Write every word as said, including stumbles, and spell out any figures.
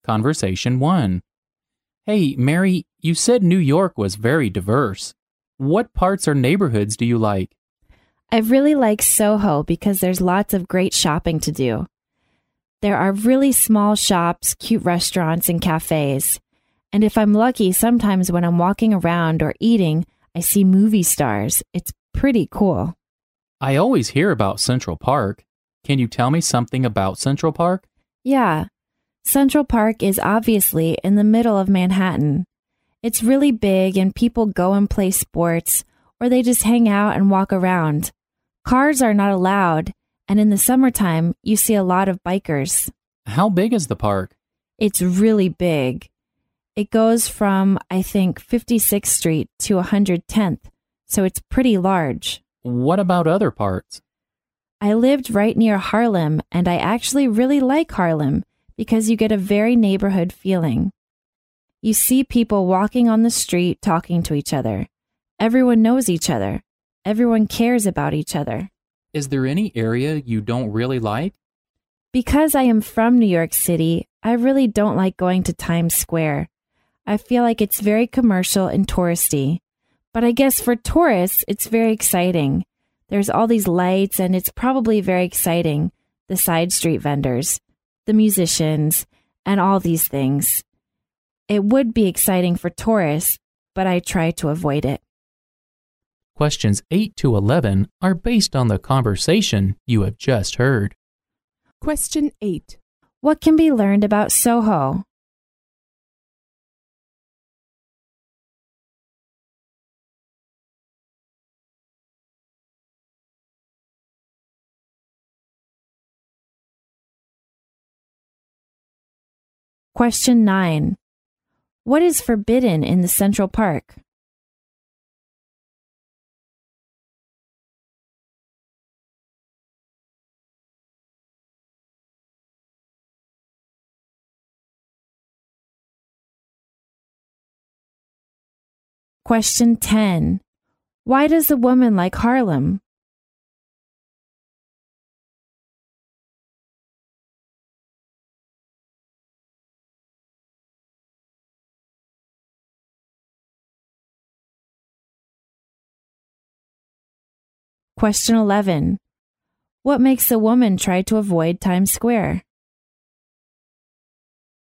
Conversation one. Hey, Mary, you said New York was very diverse. What parts or neighborhoods do you like? I really like Soho because there's lots of great shopping to do. There are really small shops, cute restaurants, and cafes. And if I'm lucky, sometimes when I'm walking around or eating, I see movie stars. It's pretty cool. I always hear about Central Park. Can you tell me something about Central Park? Yeah. Central Park is obviously in the middle of Manhattan. It's really big and people go and play sports, or they just hang out and walk around. Cars are not allowed, and in the summertime, you see a lot of bikers. How big is the park? It's really big. It goes from, I think, fifty-sixth Street to one hundred tenth, so it's pretty large. What about other parts? I lived right near Harlem, and I actually really like Harlem because you get a very neighborhood feeling. You see people walking on the street talking to each other. Everyone knows each other. Everyone cares about each other. Is there any area you don't really like? Because I am from New York City, I really don't like going to Times Square. I feel like it's very commercial and touristy. But I guess for tourists, it's very exciting. There's all these lights, and it's probably very exciting. The side street vendors, the musicians, and all these things. It would be exciting for tourists, but I try to avoid it. Questions eight to eleven are based on the conversation you have just heard. Question eight. What can be learned about Soho? Question nine. What is forbidden in the Central Park? Question ten. Why does a woman like Harlem? Question eleven. What makes a woman try to avoid Times Square?